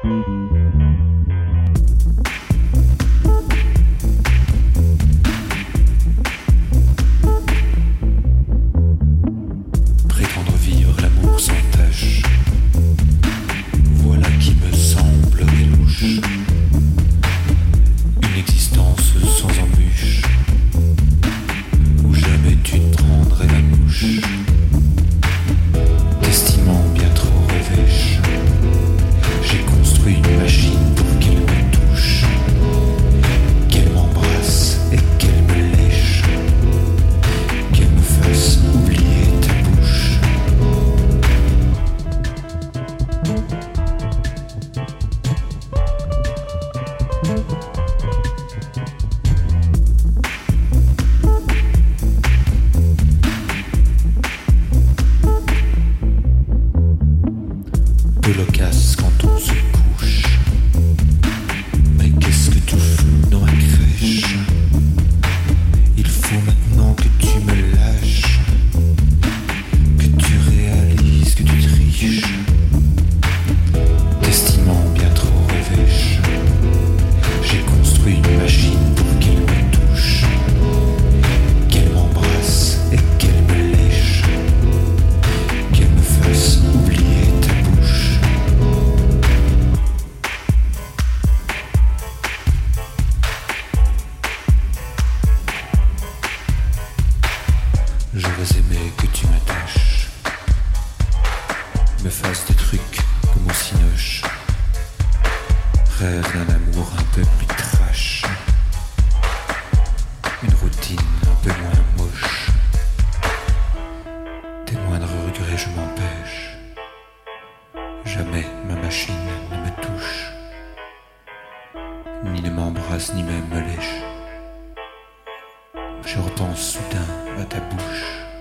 Prétendre vivre l'amour sans tâche, voilà qui me semblerait louche. Une existence sans embûche, où jamais tu ne prendrais la mouche. T'estimant bien trop rêvèche, j'ai construit une machine pour qu'elle me touche, qu'elle m'embrasse et qu'elle me lèche, qu'elle me fasse oublier ta bouche. Peu loquace quand on se couche. Mais qu'est-ce que tu fous dans ma crèche? Il faut maintenant que tu me lâches, que tu réalises que tu triches. T'estimant bien trop rêvèche, j'ai construit une machine pour qu'elle me touche, qu'elle m'embrasse et qu'elle me lèche, qu'elle me fasse oublier ta bouche. J'aurais aimé que tu m'attaches, me fasses des trucs comme au cinoche, rêve d'un amour un peu plus trash, une routine un peu moins moche. Tes moindres regrets je m'empêche, jamais ma machine ne me touche, ni ne m'embrasse ni même me lèche. Je repense soudain à ta bouche.